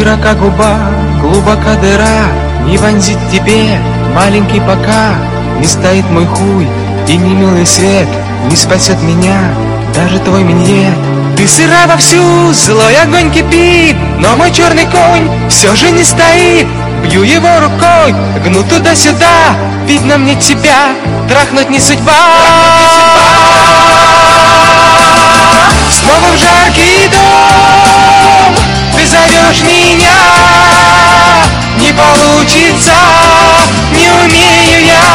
Широка губа, глубока дыра, не вонзит тебе, маленький, пока не стоит мой хуй, и не милый свет не спасет меня, даже твой миньет. Ты сыра вовсю, злой огонь кипит, но мой черный конь все же не стоит. Бью его рукой, гну туда-сюда, видно мне тебя, трахнуть не судьба. Снова в жаркий дом ты зовешь меня, не получится, не умею я.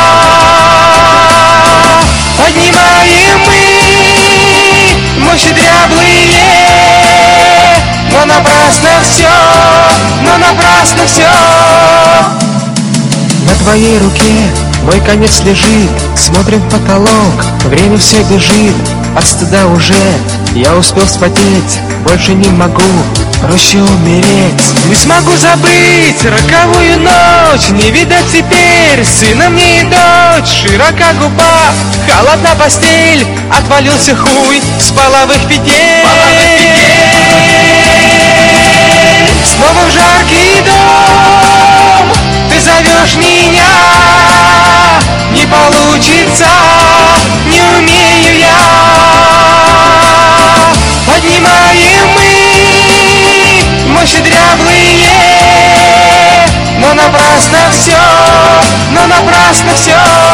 Поднимаем мы мощи дряблые, но напрасно все, но напрасно все. На твоей руке мой конец лежит, смотрим в потолок, время все бежит. От стыда уже я успел вспотеть, больше не могу, проще умереть. Не смогу забыть роковую ночь, не видать теперь сына мне и дочь. Широка губа, холодна постель, отвалился хуй с половых петель. Снова в жаркий дом ты зовешь меня, не получится, не умею я. Поднимаем мы мощи дряблые, но напрасно все, но напрасно все.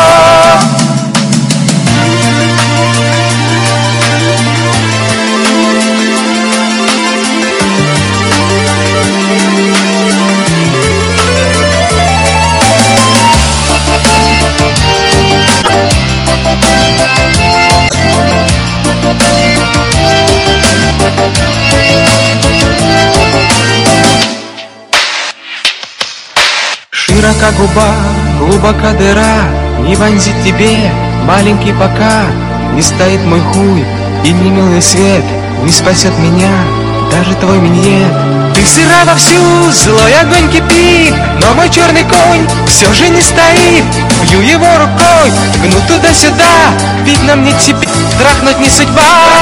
Широка губа, глубока дыра, не вонзит тебе, маленький, пока не стоит мой хуй, и не милый свет не спасет меня, даже твой миньет. Ты сыра вовсю, злой огонь кипит, но мой черный конь все же не стоит. Бью его рукой, гну туда-сюда, видно мне тебя, трахнуть не судьба.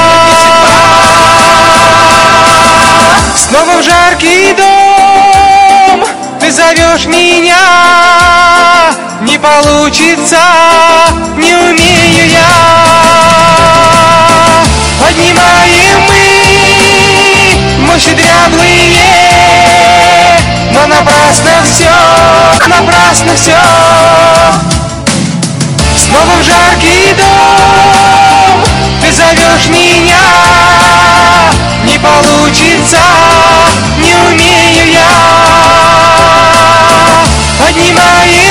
Снова в жаркий дом ты зовешь меня, не получится, не умею я. Поднимаем мы мощи дряблые, но напрасно все, напрасно все. Снова в жаркий дом ты зовешь меня, не получится, не умею я. Поднимаем